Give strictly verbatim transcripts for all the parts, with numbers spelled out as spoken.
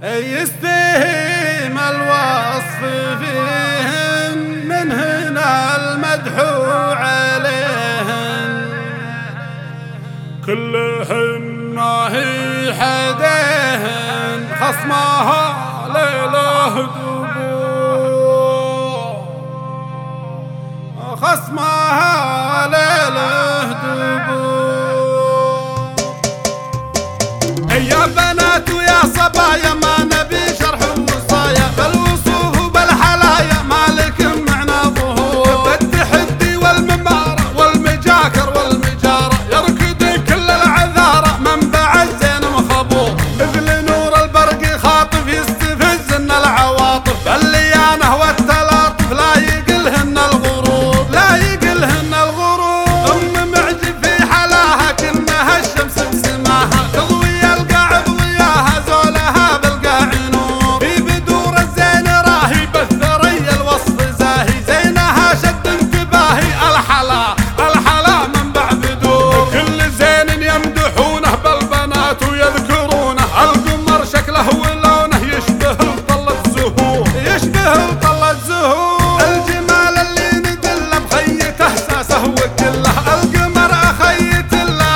يستهيم الوصف فيهن من هنا المدح عليهن كلهن ما هي حديهن خصمها ليله دبور خصمها ليله دبور. يا بنات ويا صبايا ما نبي شرح وصايا بالوصوف وبالحلايا مالك معنا ظهور بالتحدي والممارة والمجاكر والمجارة يركض كل العذارة منبع الزين مخبور مثل نور البرق خاطف يستفزن العواطف الليانة والتلاطف لا يقلهن الغرور لا يقلهن الغرور. أم معجب في حلاها كأنها الشمس بسماها تضوي القاع بضياها زولها بالقاع نور في بدور الزين راهي بالثري الوصف زاهي زينها شد انتباهي الحلا الحلا منبع بدور كل زين يمدحونه بالبنات ويذكرونه القمر شكله ولونه يشبه طلة زهور يشبه طلة زهور الجمال اللي ندله بخيته احساسه وكله القمر اخيت له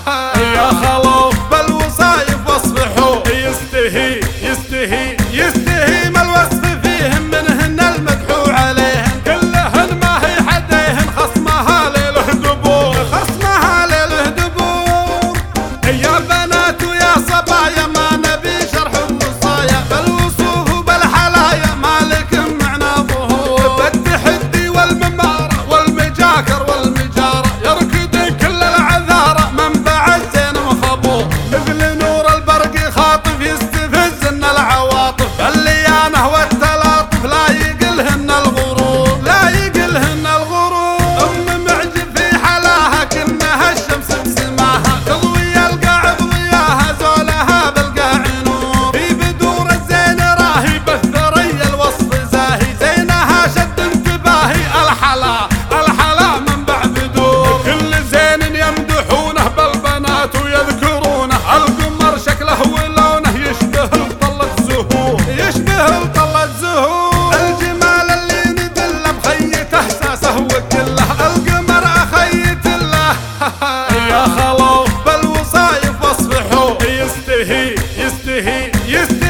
يا خلوف بالوصايف واصفحوا يستهي يستهي يستهيم الوصف فيهم منهن المدحو عليهن كلهن ما هي حديهن خصمها ليله دبور خصمها ليله دبور. يا بنات ويا صبايا ما نبي شرح وصايا بالوصوف وبالحلايا مالك معنا ظهور بالتحدي والممارة والمجاكر والمجارة يركض كل العذارة منبع الزين مخبور مثل نور البرق خاطف يستفزن العواطف الليانة والتلاطف لا يقلهن الغرور لا يقلهن الغرور. أم معجب في حلاها كأنها الشمس بسماها تضوي القاع بضياها زولها بالقاع نور في بدور الزين راهي بالثري الوصف زاهي زينها شد انتباهي الحلا الحلا منبع بدور كل زين يمدحونه بالبنات ويذكرونه القمر شكله ولونه يشبه طلة زهور يشبه طلة زهور الجمال اللي ندله بخيته احساسه وكله القمر اخيت له يا خلوف بالوصايف واصفحوا يستهي يستهي يستهي